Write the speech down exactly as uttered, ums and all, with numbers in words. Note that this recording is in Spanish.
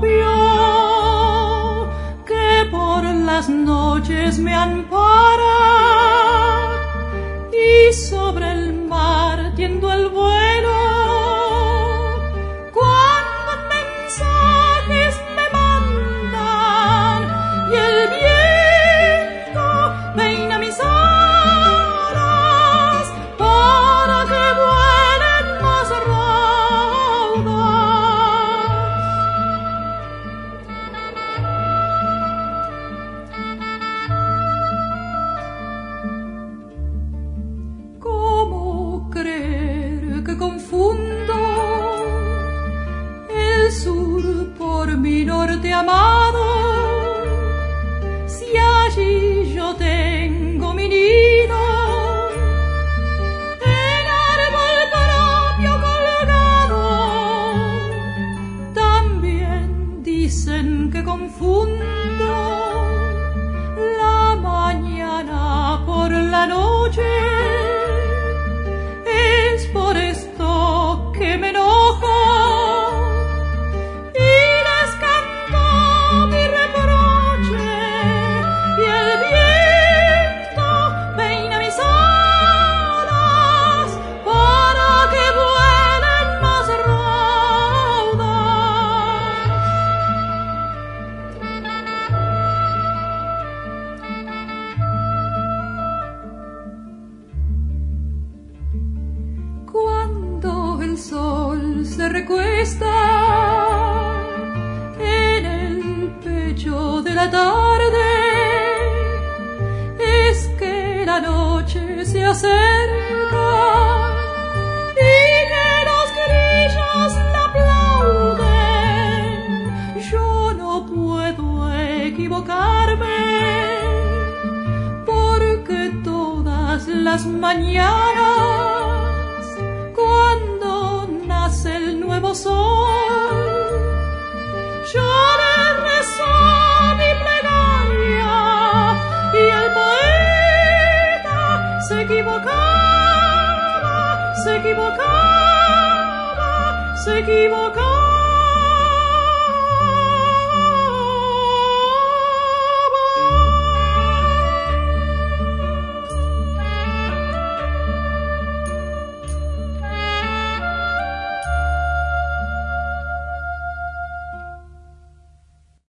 telescopio que por las noches me ampara, y sobre el mar tiendo el vuelo cuando mensajes me mandan y el viento peina mis alas para que vuelen más que confundo el sur por mi norte amado, si allí yo tengo mi nido en árbol propio colgado. También dicen que confundo la mañana por la noche. Por esto que me enojo y les canto mi reproche, y el viento peina mis alas para que vuelen más el sol se recuesta en el pecho de la tarde, es que la noche se acerca y que los grillos la aplauden. Yo no puedo equivocarme porque todas las mañanas cuando nace el nuevo sol, yo le rezo mi plegaria y el poeta se equivocaba, se equivocaba, se equivocaba.